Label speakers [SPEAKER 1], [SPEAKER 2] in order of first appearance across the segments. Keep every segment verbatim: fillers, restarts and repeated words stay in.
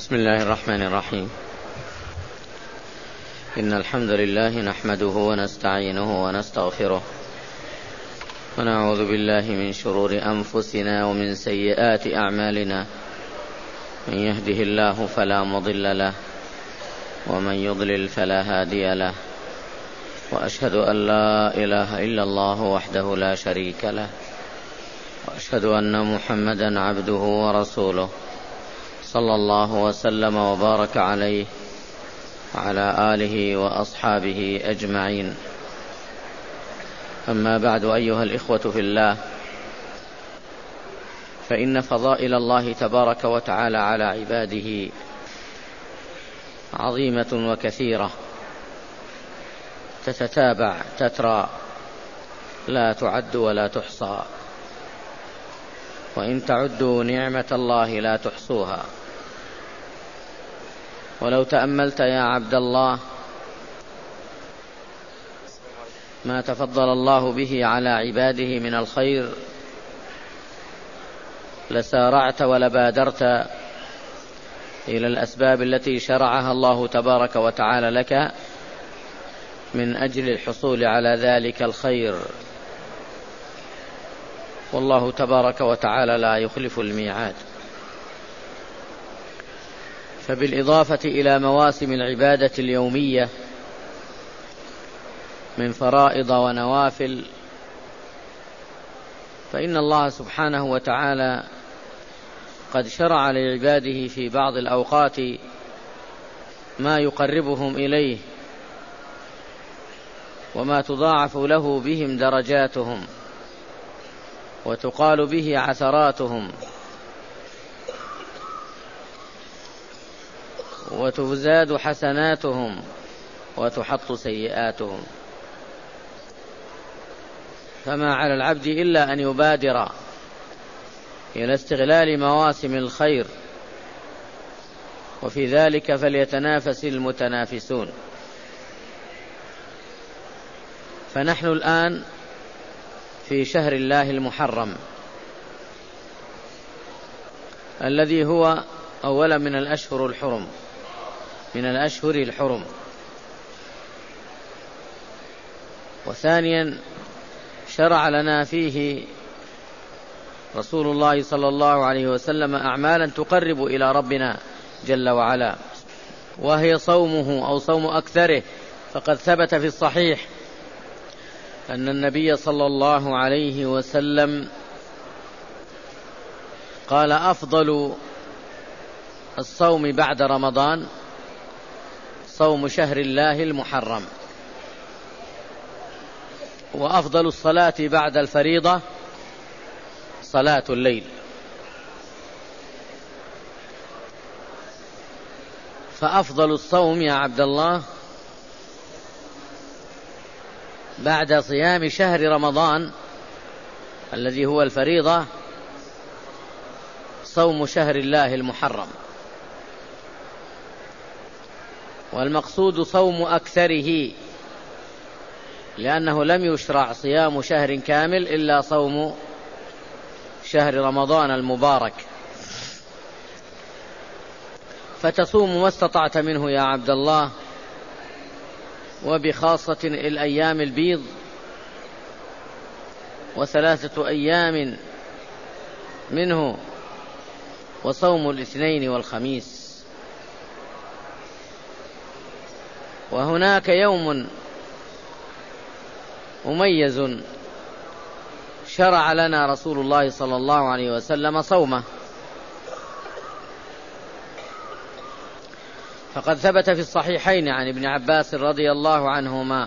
[SPEAKER 1] بسم الله الرحمن الرحيم. إن الحمد لله نحمده ونستعينه ونستغفره ونعوذ بالله من شرور أنفسنا ومن سيئات أعمالنا. من يهده الله فلا مضل له ومن يضلل فلا هادي له، وأشهد أن لا إله إلا الله وحده لا شريك له، وأشهد أن محمدا عبده ورسوله صلى الله وسلم وبارك عليه وعلى آله وأصحابه أجمعين. أما بعد، أيها الإخوة في الله، فإن فضائل الله تبارك وتعالى على عباده عظيمة وكثيرة، تتتابع تترى، لا تعد ولا تحصى، وإن تعدوا نعمة الله لا تحصوها. ولو تأملت يا عبد الله ما تفضل الله به على عباده من الخير لسارعت ولبادرت إلى الأسباب التي شرعها الله تبارك وتعالى لك من أجل الحصول على ذلك الخير، والله تبارك وتعالى لا يخلف الميعاد. فبالإضافة إلى مواسم العبادة اليومية من فرائض ونوافل، فإن الله سبحانه وتعالى قد شرع لعباده في بعض الأوقات ما يقربهم إليه وما تضاعف له بهم درجاتهم وتقال به عثراتهم وتزاد حسناتهم وتحط سيئاتهم. فما على العبد إلا أن يبادر إلى استغلال مواسم الخير، وفي ذلك فليتنافس المتنافسون. فنحن الآن في شهر الله المحرم الذي هو أولا من الأشهر الحرم من الأشهر الحرم وثانيا شرع لنا فيه رسول الله صلى الله عليه وسلم أعمالا تقرب إلى ربنا جل وعلا، وهي صومه أو صوم أكثره. فقد ثبت في الصحيح أن النبي صلى الله عليه وسلم قال: أفضل الصوم بعد رمضان صوم شهر الله المحرم، وأفضل الصلاة بعد الفريضة صلاة الليل. فأفضل الصوم يا عبد الله بعد صيام شهر رمضان الذي هو الفريضة صوم شهر الله المحرم، والمقصود صوم أكثره، لأنه لم يشرع صيام شهر كامل إلا صوم شهر رمضان المبارك. فتصوم ما استطعت منه يا عبد الله، وبخاصة الأيام البيض وثلاثة أيام منه، وصوم الاثنين والخميس. وهناك يوم مميز شرع لنا رسول الله صلى الله عليه وسلم صومه، فقد ثبت في الصحيحين عن ابن عباس رضي الله عنهما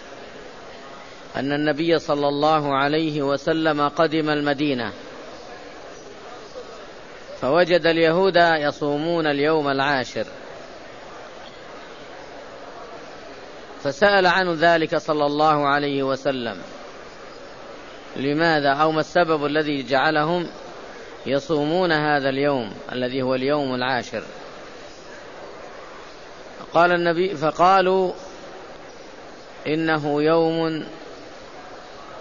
[SPEAKER 1] أن النبي صلى الله عليه وسلم قدم المدينة فوجد اليهود يصومون اليوم العاشر، فسأل عن ذلك صلى الله عليه وسلم لماذا أو ما السبب الذي جعلهم يصومون هذا اليوم الذي هو اليوم العاشر. قال النبي فقالوا: إنه يوم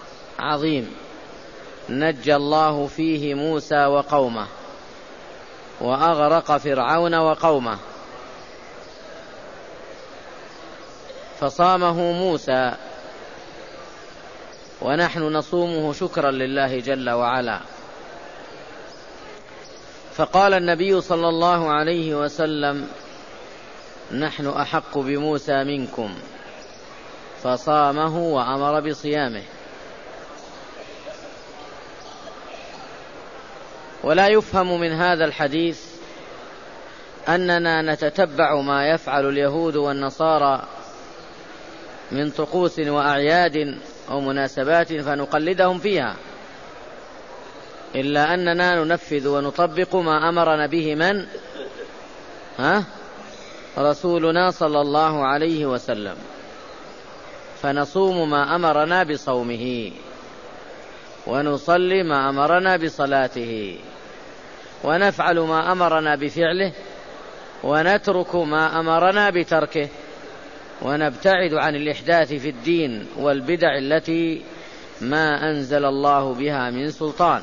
[SPEAKER 1] عظيم نجى الله فيه موسى وقومه، وأغرق فرعون وقومه، فصامه موسى ونحن نصومه شكرا لله جل وعلا. فقال النبي صلى الله عليه وسلم: نحن أحق بموسى منكم، فصامه وأمر بصيامه. ولا يفهم من هذا الحديث أننا نتتبع ما يفعل اليهود والنصارى من طقوس وأعياد أو مناسبات فنقلدهم فيها، إلا أننا ننفذ ونطبق ما أمرنا به من؟ ها؟ رسولنا صلى الله عليه وسلم، فنصوم ما أمرنا بصومه، ونصلي ما أمرنا بصلاته، ونفعل ما أمرنا بفعله، ونترك ما أمرنا بتركه، ونبتعد عن الإحداث في الدين والبدع التي ما أنزل الله بها من سلطان.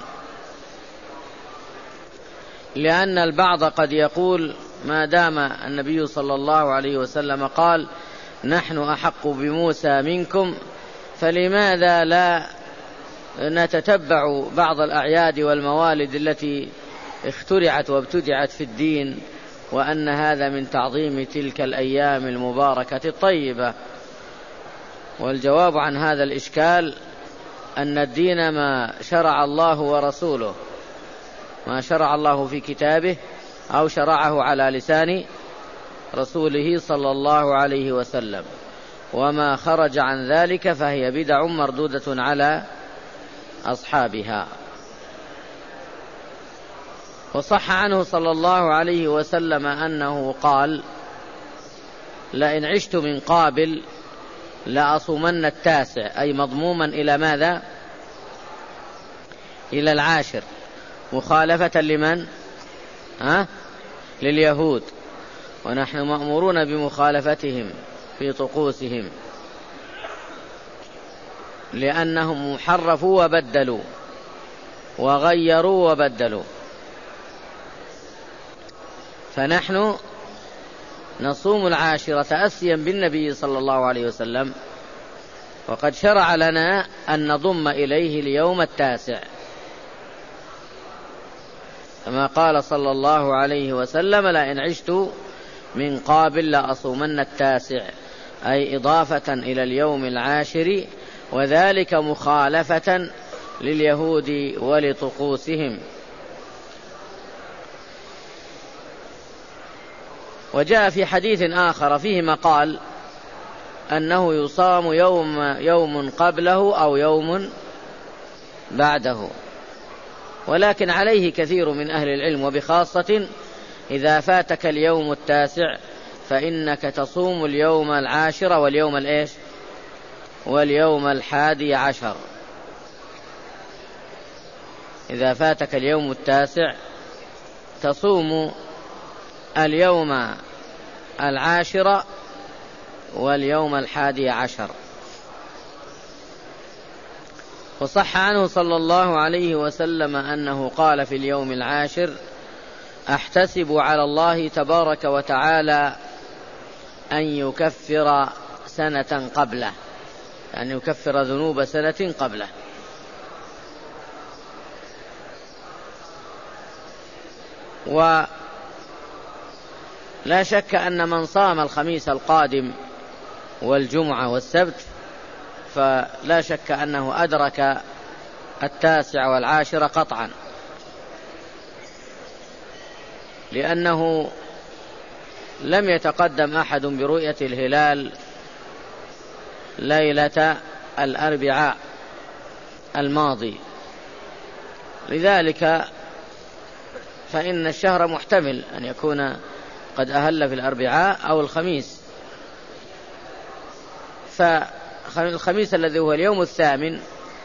[SPEAKER 1] لأن البعض قد يقول: ما دام النبي صلى الله عليه وسلم قال نحن أحق بموسى منكم، فلماذا لا نتتبع بعض الأعياد والموالد التي اخترعت وابتدعت في الدين، وأن هذا من تعظيم تلك الأيام المباركة الطيبة؟ والجواب عن هذا الإشكال أن الدين ما شرع الله ورسوله، ما شرع الله في كتابه أو شرعه على لسان رسوله صلى الله عليه وسلم، وما خرج عن ذلك فهي بدع مردودة على أصحابها. وصح عنه صلى الله عليه وسلم أنه قال: لئن عشت من قابل لأصومن التاسع، أي مضموما إلى ماذا؟ إلى العاشر، مخالفة لمن؟ ها؟ لليهود، ونحن مأمورون بمخالفتهم في طقوسهم، لأنهم حرفوا وبدلوا وغيروا وبدلوا. فنحن نصوم العاشرة تأسيا بالنبي صلى الله عليه وسلم، وقد شرع لنا أن نضم إليه اليوم التاسع، كما قال صلى الله عليه وسلم: لئن عشت من قابل لأصومن التاسع، أي إضافة إلى اليوم العاشر، وذلك مخالفة لليهود ولطقوسهم. وجاء في حديث آخر فيه مقال أنه يصام يوم, يوم قبله أو يوم بعده، ولكن عليه كثير من أهل العلم، وبخاصة إذا فاتك اليوم التاسع فإنك تصوم اليوم العاشر واليوم الإيش؟ واليوم الحادي عشر. إذا فاتك اليوم التاسع تصوم اليوم العاشر واليوم الحادي عشر. وصح عنه صلى الله عليه وسلم أنه قال في اليوم العاشر: أحتسب على الله تبارك وتعالى أن يكفر سنة قبله، يعني يكفر ذنوب سنة قبله. ولا شك أن من صام الخميس القادم والجمعة والسبت فلا شك أنه أدرك التاسع والعاشر قطعا، لأنه لم يتقدم أحد برؤية الهلال ليلة الأربعاء الماضي، لذلك فإن الشهر محتمل أن يكون قد أهل في الأربعاء أو الخميس. فالخميس الذي هو اليوم الثامن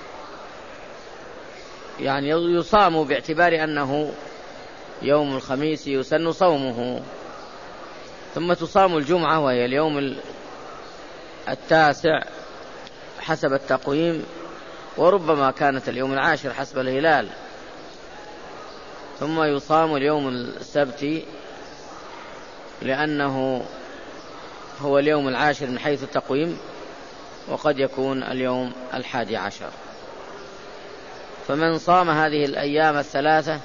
[SPEAKER 1] يعني يصام باعتبار أنه يوم الخميس يسن صومه، ثم تصام الجمعة وهي اليوم التاسع حسب التقويم، وربما كانت اليوم العاشر حسب الهلال. ثم يصام اليوم السبت لأنه هو اليوم العاشر من حيث التقويم، وقد يكون اليوم الحادي عشر. فمن صام هذه الأيام الثلاثة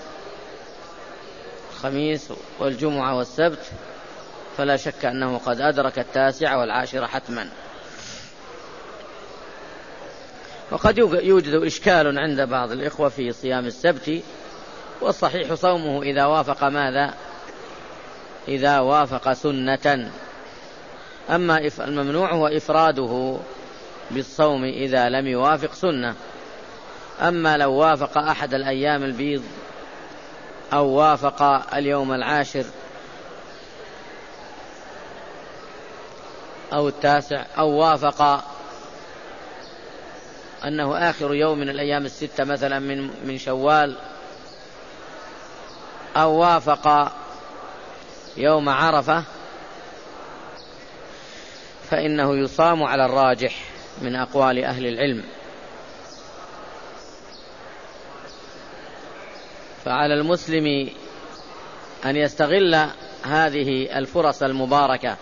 [SPEAKER 1] الخميس والجمعة والسبت فلا شك أنه قد أدرك التاسع والعاشر حتما. وقد يوجد إشكال عند بعض الإخوة في صيام السبت، والصحيح صومه إذا وافق ماذا؟ إذا وافق سنة. أما الممنوع هو إفراده بالصوم إذا لم يوافق سنة. أما لو وافق أحد الأيام البيض أو وافق اليوم العاشر أو التاسع أو وافق أنه آخر يوم من الأيام الستة مثلا من من شوال، أو وافق يوم عرفة، فإنه يصام على الراجح من أقوال أهل العلم. فعلى المسلم أن يستغل هذه الفرص المباركة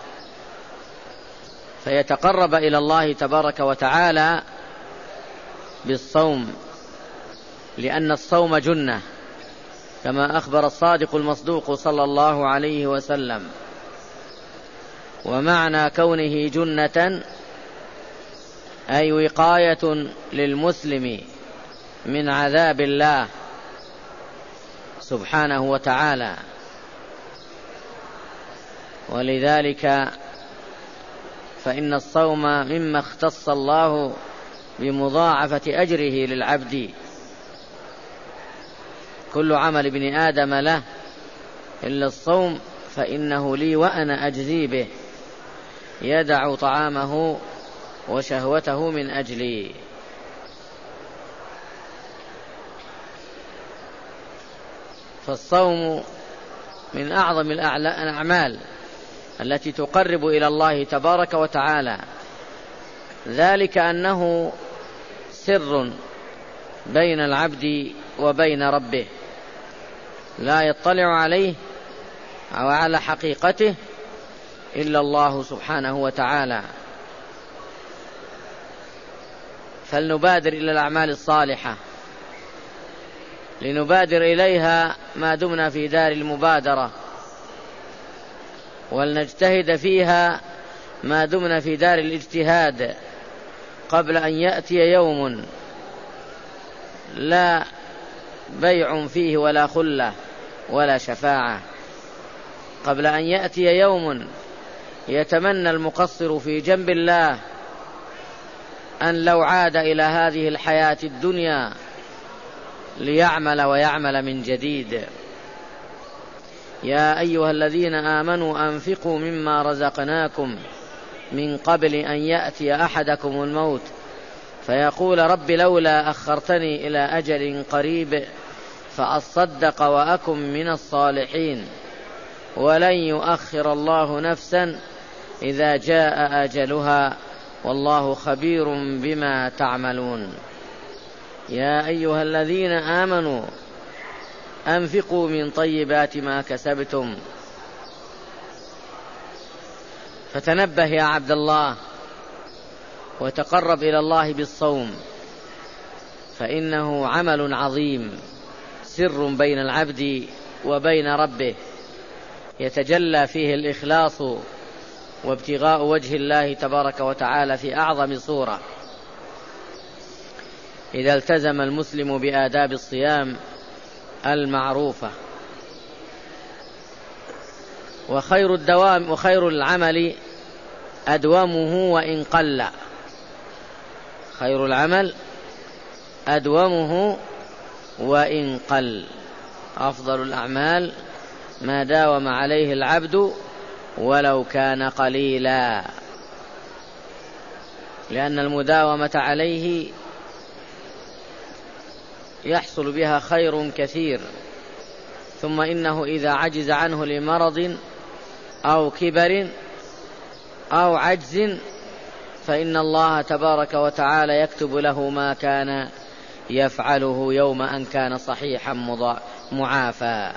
[SPEAKER 1] فيتقرب إلى الله تبارك وتعالى بالصوم، لأن الصوم جنة كما أخبر الصادق المصدوق صلى الله عليه وسلم. ومعنى كونه جنة أي وقاية للمسلم من عذاب الله سبحانه وتعالى. ولذلك فإن الصوم مما اختص الله بمضاعفة أجره للعبد. كل عمل ابن آدم له إلا الصوم فإنه لي وأنا أجزي به، يدع طعامه وشهوته من أجلي. فالصوم من أعظم الأعمال التي تقرب إلى الله تبارك وتعالى، ذلك أنه سر بين العبد وبين ربه لا يطلع عليه أو على حقيقته إلا الله سبحانه وتعالى. فلنبادر إلى الأعمال الصالحة، لنبادر إليها ما دمنا في دار المبادرة، ولنجتهد فيها ما دمنا في دار الاجتهاد، قبل أن يأتي يوم لا بيع فيه ولا خلة ولا شفاعة، قبل أن يأتي يوم يتمنى المقصر في جنب الله أن لو عاد إلى هذه الحياة الدنيا ليعمل ويعمل من جديد. يا أيها الذين آمنوا أنفقوا مما رزقناكم من قبل أن يأتي أحدكم الموت فيقول رب لولا أخرتني إلى أجل قريب فأصدق وأكن من الصالحين ولن يؤخر الله نفسا إذا جاء أجلها والله خبير بما تعملون. يا أيها الذين آمنوا أنفقوا من طيبات ما كسبتم. فتنبه يا عبد الله وتقرب إلى الله بالصوم، فإنه عمل عظيم، سر بين العبد وبين ربه، يتجلى فيه الإخلاص وابتغاء وجه الله تبارك وتعالى في أعظم صورة. إذا التزم المسلم بآداب الصيام المعروفة. وخير الدوام وخير العمل أدومه وإن قل. خير العمل أدومه وإن قل. أفضل الأعمال ما داوم عليه العبد ولو كان قليلا، لأن المداومة عليه يحصل بها خير كثير. ثم إنه إذا عجز عنه لمرض أو كبر أو عجز فإن الله تبارك وتعالى يكتب له ما كان يفعله يوم أن كان صحيحا معافى.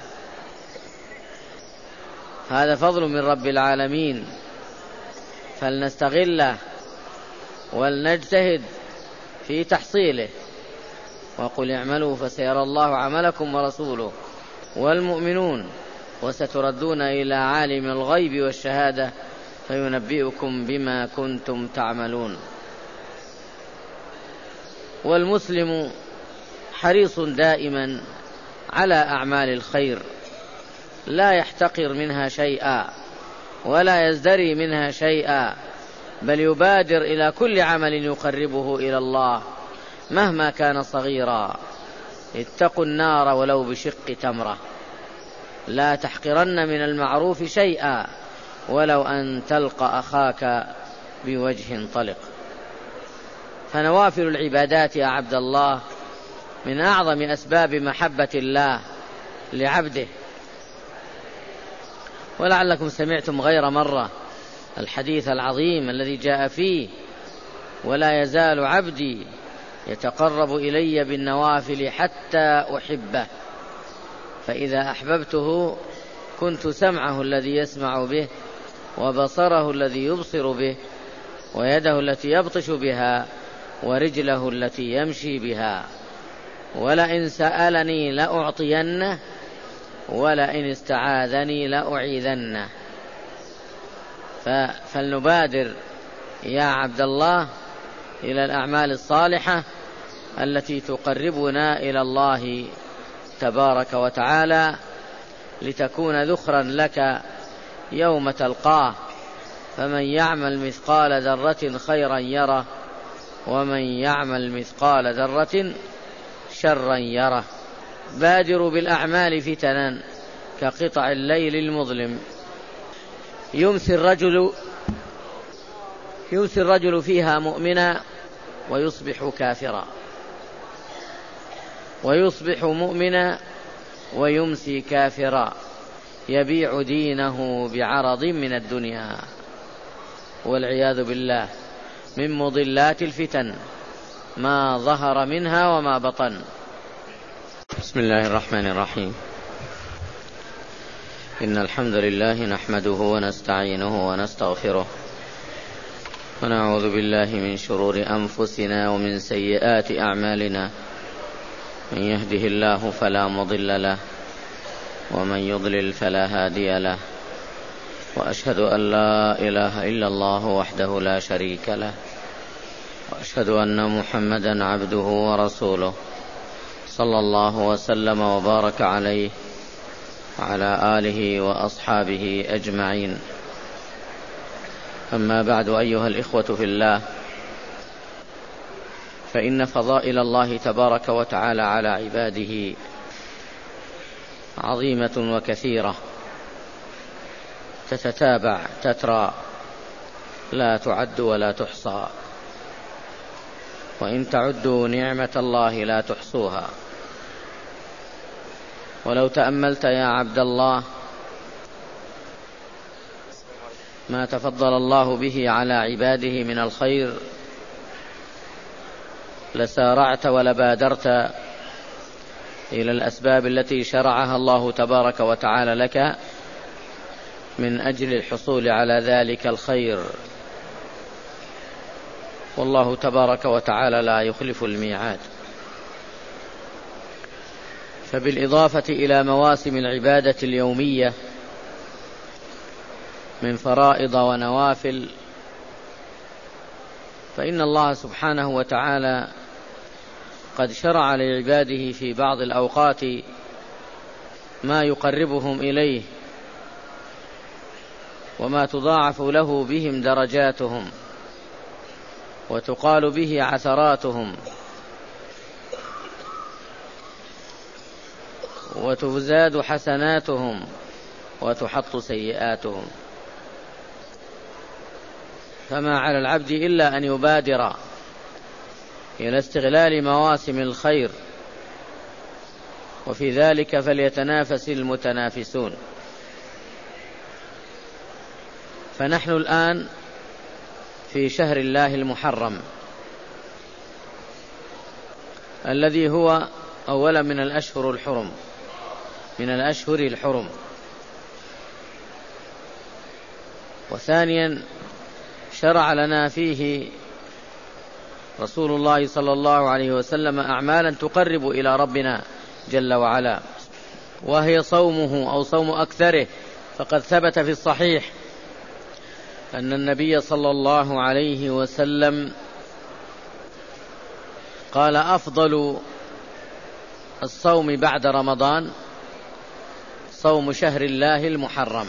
[SPEAKER 1] هذا فضل من رب العالمين، فلنستغله ولنجتهد في تحصيله. وقل اعملوا فسيرى الله عملكم ورسوله والمؤمنون وستردون إلى عالم الغيب والشهادة فينبئكم بما كنتم تعملون. والمسلم حريص دائما على أعمال الخير، لا يحتقر منها شيئا ولا يزدري منها شيئا، بل يبادر إلى كل عمل يقربه إلى الله مهما كان صغيرا. اتقوا النار ولو بشق تمرة، لا تحقرن من المعروف شيئا ولو أن تلقى أخاك بوجه طلق. فنوافل العبادات يا عبد الله من أعظم أسباب محبة الله لعبده. ولعلكم سمعتم غير مرة الحديث العظيم الذي جاء فيه: ولا يزال عبدي يتقرب إلي بالنوافل حتى أحبه، فإذا أحببته كنت سمعه الذي يسمع به وبصره الذي يبصر به ويده التي يبطش بها ورجله التي يمشي بها، ولئن سألني لأعطينه ولئن استعاذني لأعيذنه. فلنبادر يا عبد الله إلى الأعمال الصالحة التي تقربنا إلى الله تبارك وتعالى، لتكون ذخرا لك يوم تلقاه. فمن يعمل مثقال ذرة خيرا يره ومن يعمل مثقال ذرة شرا يره. بادروا بالأعمال فتنا كقطع الليل المظلم، يمسي الرجل يمسي الرجل فيها مؤمنا ويصبح كافرا، ويصبح مؤمنا ويمسي كافرا، يبيع دينه بعرض من الدنيا، والعياذ بالله من مضلات الفتن ما ظهر منها وما بطن. بسم الله الرحمن الرحيم. إن الحمد لله نحمده ونستعينه ونستغفره ونعوذ بالله من شرور أنفسنا ومن سيئات أعمالنا، من يهده الله فلا مضل له ومن يضلل فلا هادي له، وأشهد أن لا إله إلا الله وحده لا شريك له، وأشهد أن محمدا عبده ورسوله صلى الله وسلم وبارك عليه وعلى آله وأصحابه أجمعين. أما بعد، أيها الإخوة في الله، فإن فضائل الله تبارك وتعالى على عباده عظيمة وكثيرة، تتتابع تترى، لا تعد ولا تحصى، وإن تعدوا نعمة الله لا تحصوها. ولو تأملت يا عبد الله ما تفضل الله به على عباده من الخير لسارعت ولبادرت إلى الأسباب التي شرعها الله تبارك وتعالى لك من أجل الحصول على ذلك الخير، والله تبارك وتعالى لا يخلف الميعاد. فبالإضافة إلى مواسم العبادة اليومية من فرائض ونوافل، فإن الله سبحانه وتعالى قد شرع لعباده في بعض الأوقات ما يقربهم إليه وما تضاعف له بهم درجاتهم وتقال به عثراتهم وتزاد حسناتهم وتحط سيئاتهم. فما على العبد إلا أن يبادر إلى استغلال مواسم الخير، وفي ذلك فليتنافس المتنافسون. فنحن الآن في شهر الله المحرم الذي هو أولا من الأشهر الحرم، من الأشهر الحرم. وثانيا شرع لنا فيه رسول الله صلى الله عليه وسلم أعمالا تقرب إلى ربنا جل وعلا، وهي صومه أو صوم أكثره. فقد ثبت في الصحيح أن النبي صلى الله عليه وسلم قال: أفضل الصوم بعد رمضان صوم شهر الله المحرم،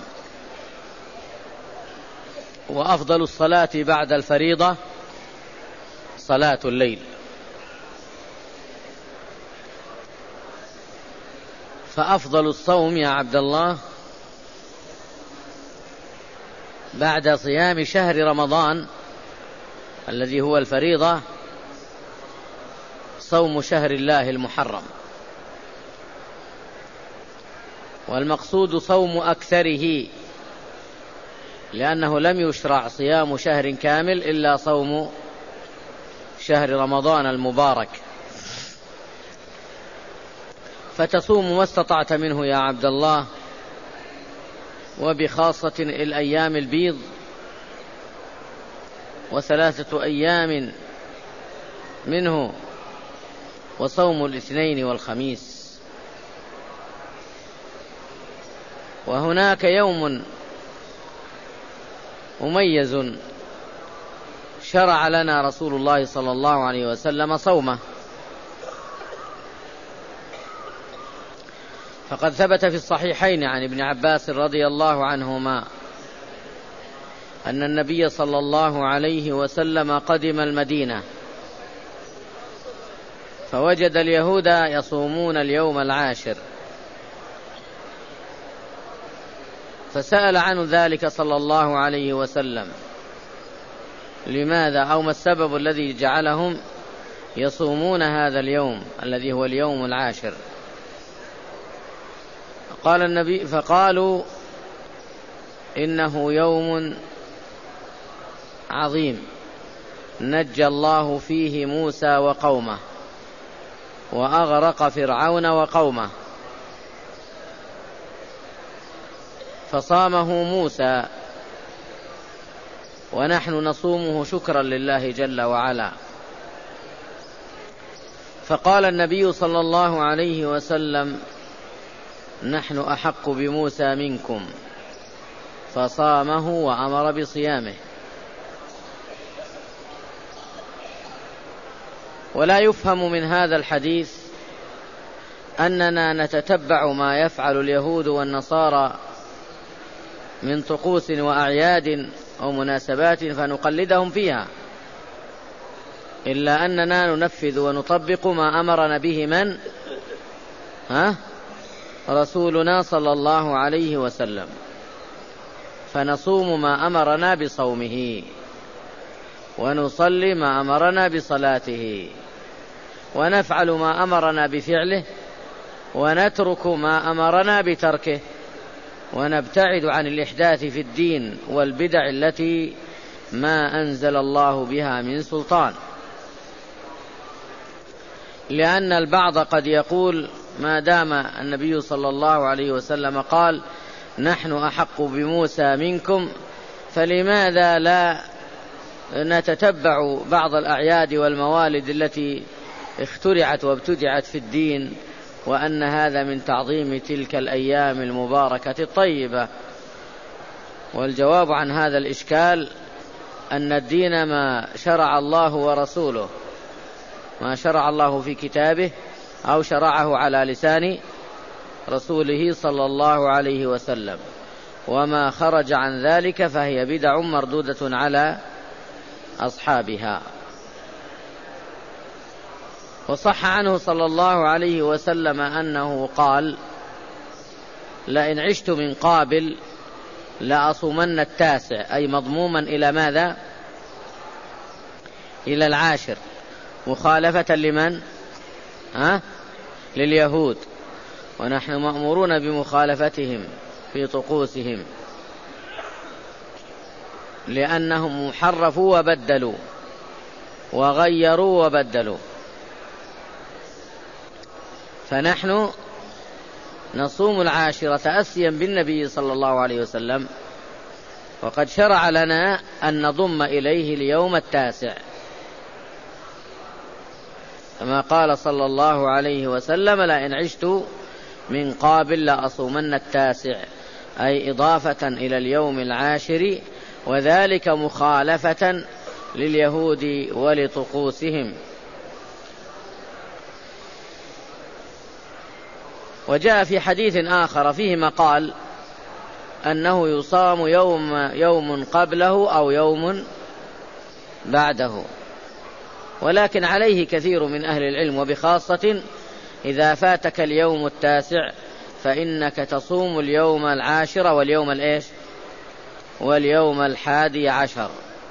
[SPEAKER 1] وأفضل الصلاة بعد الفريضة صلاة الليل. فأفضل الصوم يا عبد الله بعد صيام شهر رمضان الذي هو الفريضة صوم شهر الله المحرم، والمقصود صوم أكثره، لأنه لم يشرع صيام شهر كامل إلا صوم شهر رمضان المبارك. فتصوم ما استطعت منه يا عبد الله، وبخاصة الأيام البيض، وثلاثة أيام منه، وصوم الاثنين والخميس. وهناك يوم مميز شرع لنا رسول الله صلى الله عليه وسلم صومه، فقد ثبت في الصحيحين عن ابن عباس رضي الله عنهما أن النبي صلى الله عليه وسلم قدم المدينة فوجد اليهود يصومون اليوم العاشر، فسأل عن ذلك صلى الله عليه وسلم لماذا أو ما السبب الذي جعلهم يصومون هذا اليوم الذي هو اليوم العاشر. قال النبي فقالوا: إنه يوم عظيم نجى الله فيه موسى وقومه وأغرق فرعون وقومه، فصامه موسى ونحن نصومه شكرا لله جل وعلا. فقال النبي صلى الله عليه وسلم: نحن أحق بموسى منكم، فصامه وأمر بصيامه. ولا يفهم من هذا الحديث أننا نتتبع ما يفعل اليهود والنصارى من طقوس وأعياد أو مناسبات فنقلدهم فيها، إلا أننا ننفذ ونطبق ما أمرنا به من؟ ها؟ رسولنا صلى الله عليه وسلم، فنصوم ما أمرنا بصومه، ونصلي ما أمرنا بصلاته، ونفعل ما أمرنا بفعله، ونترك ما أمرنا بتركه، ونبتعد عن الإحداث في الدين والبدع التي ما أنزل الله بها من سلطان. لأن البعض قد يقول: ما دام النبي صلى الله عليه وسلم قال نحن أحق بموسى منكم، فلماذا لا نتتبع بعض الأعياد والموالد التي اخترعت وابتدعت في الدين، وأن هذا من تعظيم تلك الأيام المباركة الطيبة؟ والجواب عن هذا الإشكال أن الدين ما شرع الله ورسوله، ما شرع الله في كتابه أو شرعه على لسان رسوله صلى الله عليه وسلم، وما خرج عن ذلك فهي بدع مردودة على أصحابها. وصح عنه صلى الله عليه وسلم أنه قال: لئن عشت من قابل لأصومن التاسع، أي مضموما إلى ماذا؟ إلى العاشر، مخالفة لمن؟ ها؟ لليهود، ونحن مأمورون بمخالفتهم في طقوسهم، لأنهم حرفوا وبدلوا وغيروا وبدلوا. فنحن نصوم العاشرة تأسيا بالنبي صلى الله عليه وسلم، وقد شرع لنا أن نضم إليه اليوم التاسع، كما قال صلى الله عليه وسلم: لئن عشت من قابل لأصومن التاسع، أي إضافة إلى اليوم العاشر، وذلك مخالفة لليهود ولطقوسهم. وجاء في حديث آخر فيه مقال أنه يصام يوم, يوم قبله أو يوم بعده، ولكن عليه كثير من أهل العلم، وبخاصة إذا فاتك اليوم التاسع فإنك تصوم اليوم العاشر واليوم الإيش واليوم الحادي عشر.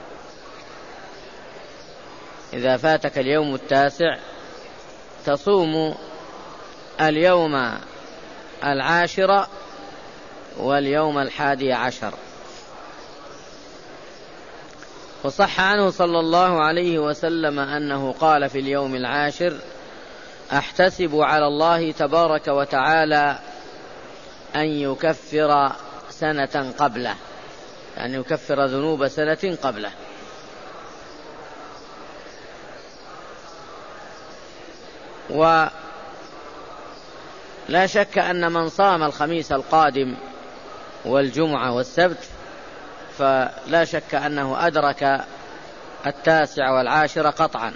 [SPEAKER 1] إذا فاتك اليوم التاسع تصوم اليوم العاشر واليوم الحادي عشر. وصح عنه صلى الله عليه وسلم أنه قال في اليوم العاشر: أحتسب على الله تبارك وتعالى أن يكفر سنة قبله، يعني يكفر ذنوب سنة قبله. ولا شك أن من صام الخميس القادم والجمعة والسبت فلا شك أنه أدرك التاسع والعاشر قطعا،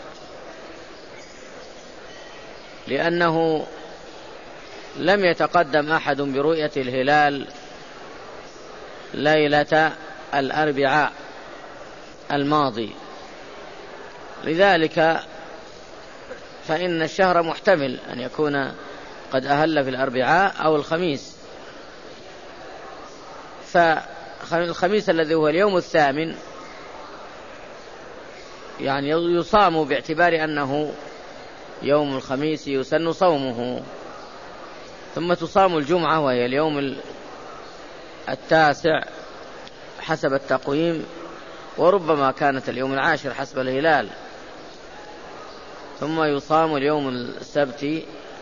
[SPEAKER 1] لأنه لم يتقدم أحد برؤية الهلال ليلة الأربعاء الماضي، لذلك فإن الشهر محتمل أن يكون قد أهل في الأربعاء أو الخميس. فالخميس الذي هو اليوم الثامن يعني يصام باعتبار أنه يوم الخميس يسن صومه، ثم تصام الجمعة وهي اليوم التاسع حسب التقويم، وربما كانت اليوم العاشر حسب الهلال، ثم يصام اليوم السبت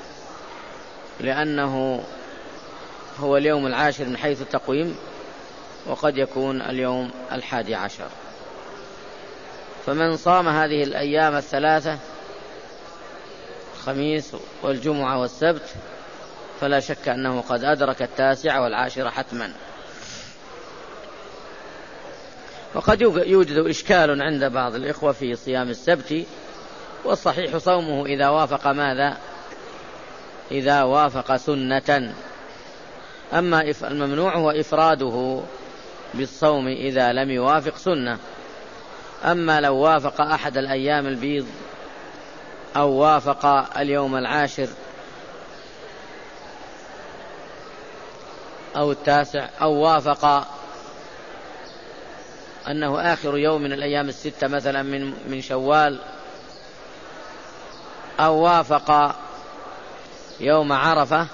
[SPEAKER 1] لأنه هو اليوم العاشر من حيث التقويم، وقد يكون اليوم الحادي عشر. فمن صام هذه الأيام الثلاثة الخميس والجمعة والسبت فلا شك أنه قد أدرك التاسع والعاشر حتما. وقد يوجد إشكال عند بعض الإخوة في صيام السبت، والصحيح صومه إذا وافق ماذا؟ إذا وافق سنة. أما الممنوع هو إفراده بالصوم إذا لم يوافق سنة. أما لو وافق أحد الأيام البيض أو وافق اليوم العاشر أو التاسع أو وافق أنه آخر يوم من الأيام الستة مثلا من من شوال، أو وافق يوم عرفة،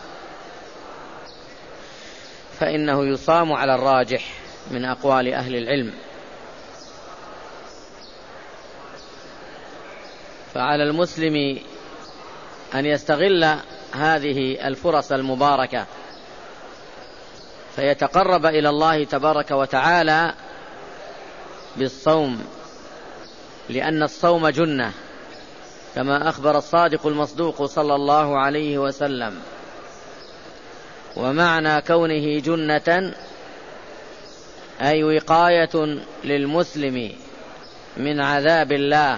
[SPEAKER 1] فإنه يصام على الراجح من أقوال أهل العلم. فعلى المسلم أن يستغل هذه الفرص المباركة فيتقرب إلى الله تبارك وتعالى بالصوم، لأن الصوم جنة، كما أخبر الصادق المصدوق صلى الله عليه وسلم. ومعنى كونه جنة أي وقاية للمسلم من عذاب الله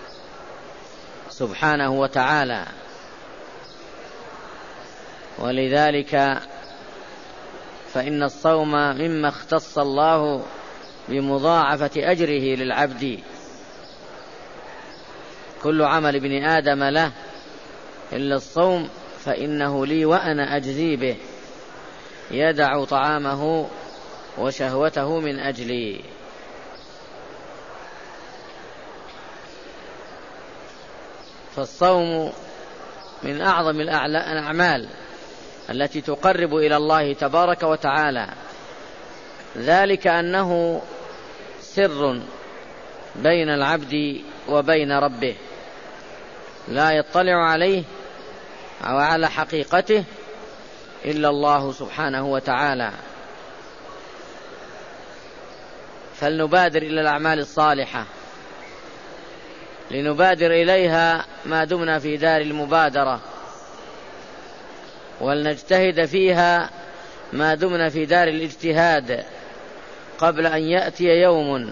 [SPEAKER 1] سبحانه وتعالى. ولذلك فإن الصوم مما اختص الله بمضاعفة أجره للعبد. كل عمل ابن آدم له إلا الصوم فإنه لي وأنا أجزي به، يدع طعامه وشهوته من أجلي. فالصوم من أعظم الأعمال التي تقرب إلى الله تبارك وتعالى، ذلك أنه سر بين العبد وبين ربه لا يطلع عليه أو على حقيقته إلا الله سبحانه وتعالى. فلنبادر إلى الأعمال الصالحة، لنبادر إليها ما دمنا في دار المبادرة، ولنجتهد فيها ما دمنا في دار الاجتهاد، قبل أن يأتي يوم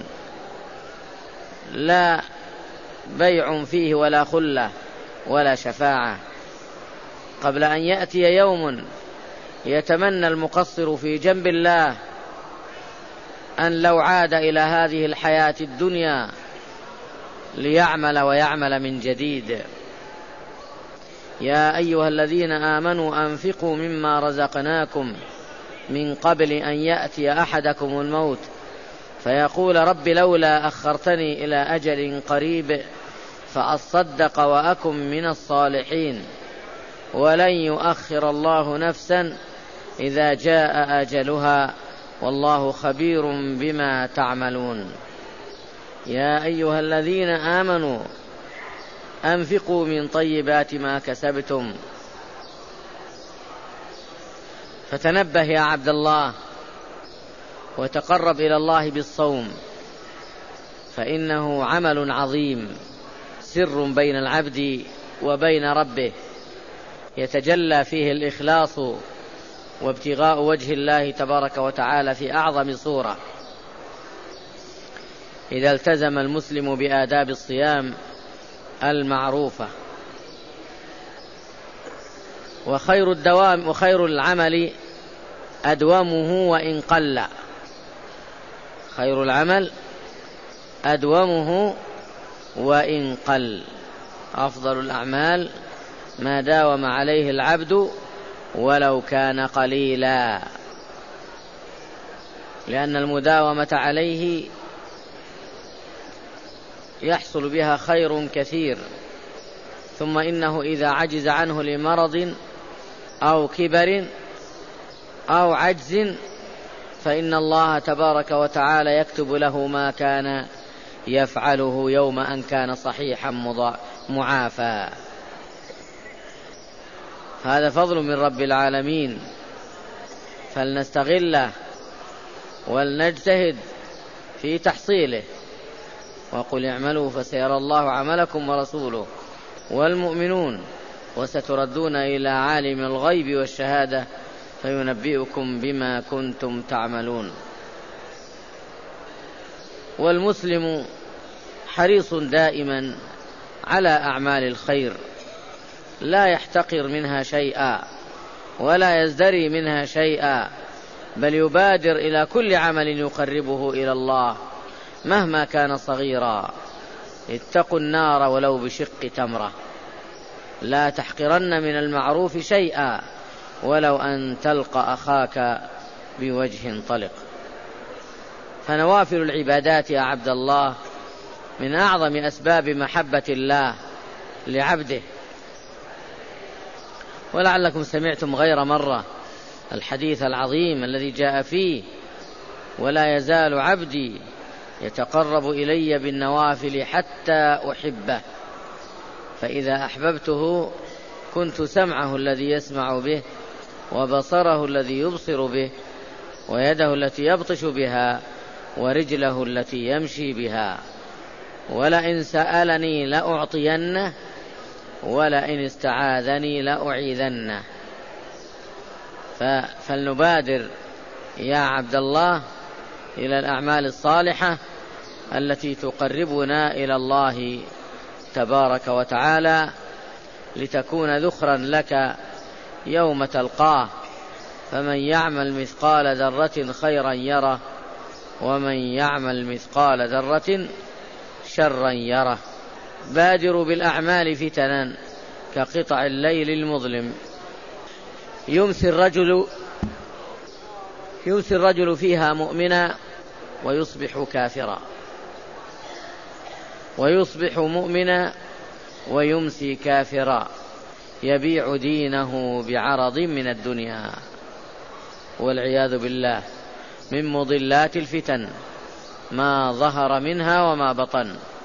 [SPEAKER 1] لا بيع فيه ولا خلة ولا شفاعة، قبل أن يأتي يوم يتمنى المقصر في جنب الله أن لو عاد إلى هذه الحياة الدنيا ليعمل ويعمل من جديد. يا أيها الذين آمنوا أنفقوا مما رزقناكم من قبل أن يأتي أحدكم الموت فيقول رب لولا أخرتني إلى أجل قريب فأصدق وأكن من الصالحين ولن يؤخر الله نفسا إذا جاء أجلها والله خبير بما تعملون. يا أيها الذين آمنوا أنفقوا من طيبات ما كسبتم. فتنبه يا عبد الله وتقرب إلى الله بالصوم، فإنه عمل عظيم، سر بين العبد وبين ربه، يتجلى فيه الإخلاص وابتغاء وجه الله تبارك وتعالى في أعظم صورة. إذا التزم المسلم بآداب الصيام المعروفة. وخير الدوام وخير العمل أدومه وإن قل. خير العمل أدومه وإن قل. أفضل الأعمال ما داوم عليه العبد ولو كان قليلا، لأن المداومة عليه يحصل بها خير كثير. ثم إنه إذا عجز عنه لمرض أو كبر أو عجز فإن الله تبارك وتعالى يكتب له ما كان يفعله يوم أن كان صحيحا معافى. هذا فضل من رب العالمين، فلنستغله ولنجتهد في تحصيله. وقل اعملوا فسيرى الله عملكم ورسوله والمؤمنون وستردون إلى عالم الغيب والشهادة فينبئكم بما كنتم تعملون. والمسلم حريص دائما على أعمال الخير، لا يحتقر منها شيئا ولا يزدري منها شيئا، بل يبادر إلى كل عمل يقربه إلى الله مهما كان صغيرا. اتقوا النار ولو بشق تمرة. لا تحقرن من المعروف شيئا ولو أن تلقى أخاك بوجه طلق. فنوافل العبادات يا عبد الله من أعظم أسباب محبة الله لعبده. ولعلكم سمعتم غير مرة الحديث العظيم الذي جاء فيه ولا يزال عبدي يتقرب إلي بالنوافل حتى أحبه، فإذا أحببته كنت سمعه الذي يسمع به وبصره الذي يبصر به ويده التي يبطش بها ورجله التي يمشي بها. ولئن سألني لأعطينه ولئن استعاذني لأعيذنه. فلنبادر يا عبد الله إلى الأعمال الصالحة التي تقربنا إلى الله تبارك وتعالى لتكون ذخرا لك يوم تلقاه. فمن يعمل مثقال ذرة خيرا يره ومن يعمل مثقال ذرة شرا يره. بادروا بالأعمال فتنا كقطع الليل المظلم. يمسي الرجل يمسي الرجل فيها مؤمنا ويصبح كافرا، ويصبح مؤمنا ويمسي كافرا، يبيع دينه بعرض من الدنيا، والعياذ بالله. من مضلات الفتن ما ظهر منها وما بطن.